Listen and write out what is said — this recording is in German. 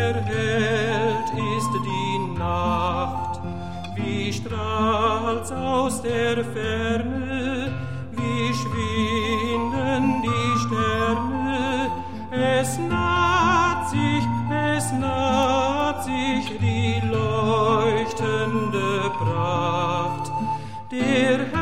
erhellt ist die Nacht, wie strahlt's aus der Ferne, wie schwinden die Sterne, es naht sich die leuchtende Pracht, der